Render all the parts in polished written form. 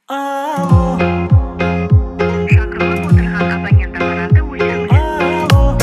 Алло. Шақырылып отырған абонент аппараты өшірілді. Алло.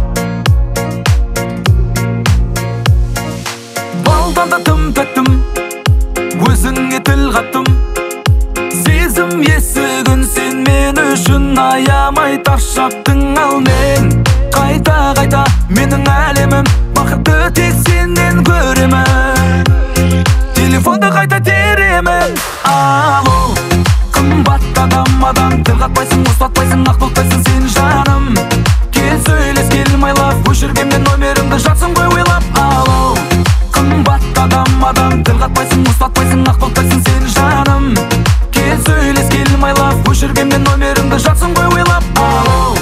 Балдан да тым өзіңе тіл қаттым. Сезім есігін сен мен үшін аямай тас жаптың. Ал мен қайта менің әлемім, бақытты тек сенен көремін. Телефонды қайта теремін. Алло, қымбат адам тіл қатпайсың, ұстатпайсың, ақ бұлттайсың сен жаным. Кел сөйлес, кел майлап, өшіргенмен номерімді жатсың ғой ойлап. Алло, қымбат адам тіл қатпайсың, ұстатпайсың, ақ бұлттайсың сен жаным. Кел сөйлес, кел майлап, өшіргенмен номерімді жатсың ғой ойлап. Алло.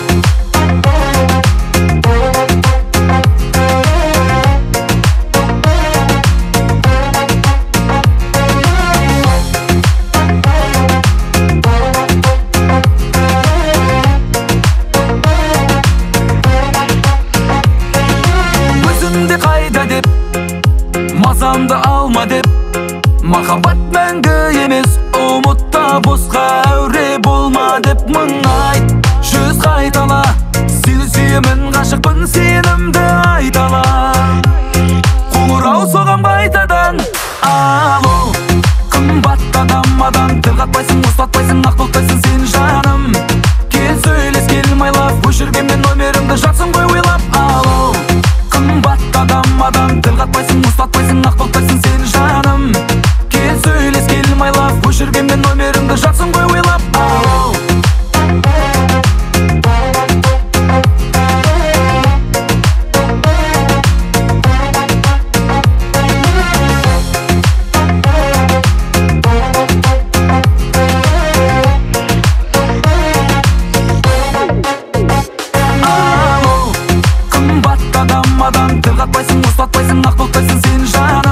Қайда деп, мазамды алма деп, махаббат мәңгі емес, ұмытта босқа әуре болма деп. Мың айт, жүз қайтала, сені сүйемін, ғашықпын, сенімді айтала. Қоңырау соғам қайтадан. Алло, қымбат адам тіл қатпайсың, ұстатпайсың, ақ бұлттайсың сен жаным. Кел сөйлес, кел майлап, өшіргенмен номерімді жатсың ғой ойлап. Алло, қымбат адам тіл қатпайсың, ұстатпайсың, ақ бұлттайсың сен жаным. Кел сөйлес, кел майлап, өшіргенмен номерімді жатсың ғой ойлап. Алло. Тіл қатпайсың, ұстатпайсың, ақ бұлттайсың сен жаным.